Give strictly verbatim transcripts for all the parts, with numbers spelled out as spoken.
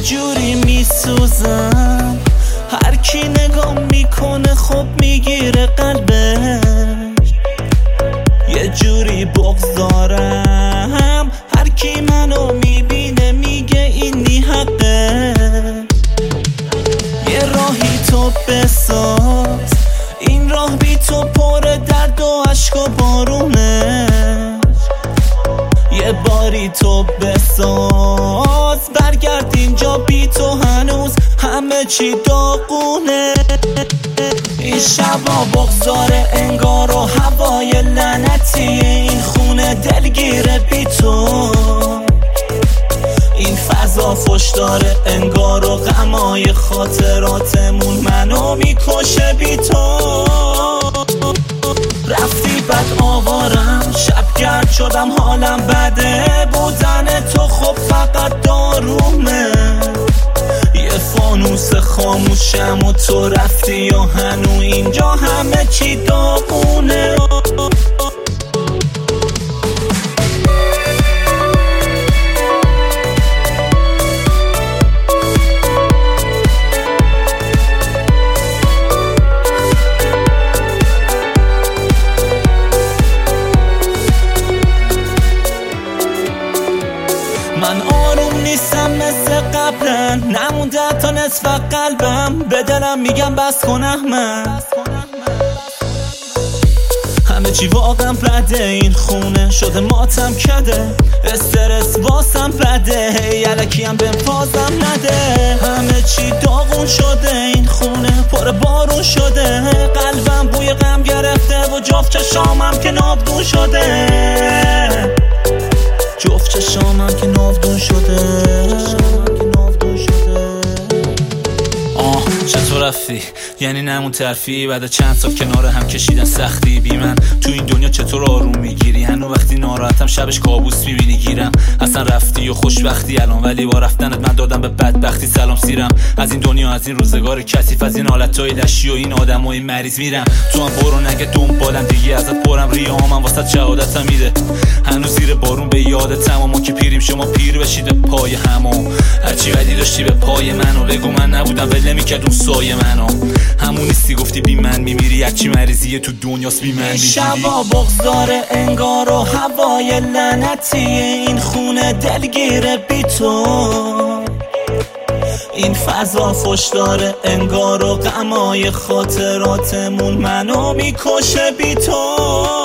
جوری میسوزم، هر کی نگاه میکنه خب میگیره قلبش. یه جوری بغضارم، هر کی منو میبینه میگه این نی حقه. یه راهی تو بساز، این راه بی تو پر درد و عشق و بارونه. یه باری تو بساز، برگرد اینجا بی تو هنوز همه چی داغونه. این شبا بغضاره انگار و هوای لعنتی، این خونه دلگیره بی تو. این فضا فش داره انگار و غمای خاطراتمون منو میکشه بی تو. رفتی بد آوارم، شبگرد شدم حالم بده، بودن تو خب فقط دارومه. یه فانوس خاموشم و تو رفتی و هنو اینجا همه چی داغونه. من آروم نیستم مثل قبلا، نمونده تا نصف قلبم، به دلم میگم بس کن احمد. همه چی واقعا بده، این خونه شده ماتم کده، استرس واسم بده، یلکی هم بهم فازم نده. همه چی داغون شده، این خونه پر بارون شده، قلبم بوی غم گرفته و جفت چشامم که نابدون شده. جفت چشامم که ناودون شده. آه چطور رفتی؟ یعنی نمون ترفی بعد چند سال کنار هم کشیدن سختی بی من. تو این دنیا چطور آروم میگیری؟ هنو وقتی ناراحتم شبش کابوس میبینی گیرم. اصلا رفتی و خوشبختی الان، ولی با رفتنت من دادم به بدبختی سلام سیرم. از این دنیا از این روزگار کثیف، از این حالتهای لشی و این آدمای مریض میرم. تو هم برو نگه دنبالم دیگه، ازت پرم ریامم واسه شهادتم میده. هنوز زیر بارون به یادتم، ما که پیریم شما پیر بشید به پای همو. هرچی بدی داشتی به پای منو بگو، من نبودم ول میکرد اون سایه منو. همون نیستی گفتی بی من میمیری، هرچی مریضیه تو دنیاست بی من میگیری. شبا بغضاره انگار و هوای لعنتی، این خونه دلگیره بی تو. این فضا فش داره انگار و غمای خاطراتمون منو میکشه بی تو.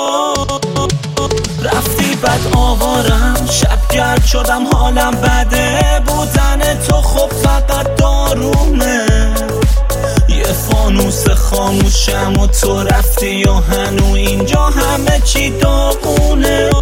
رفتی بد آوارم، شبگرد شدم حالم بده، بودن تو خب فقط دارومه. یه فانوس خاموشم و تو رفتی و هنو اینجا همه چی داغونه.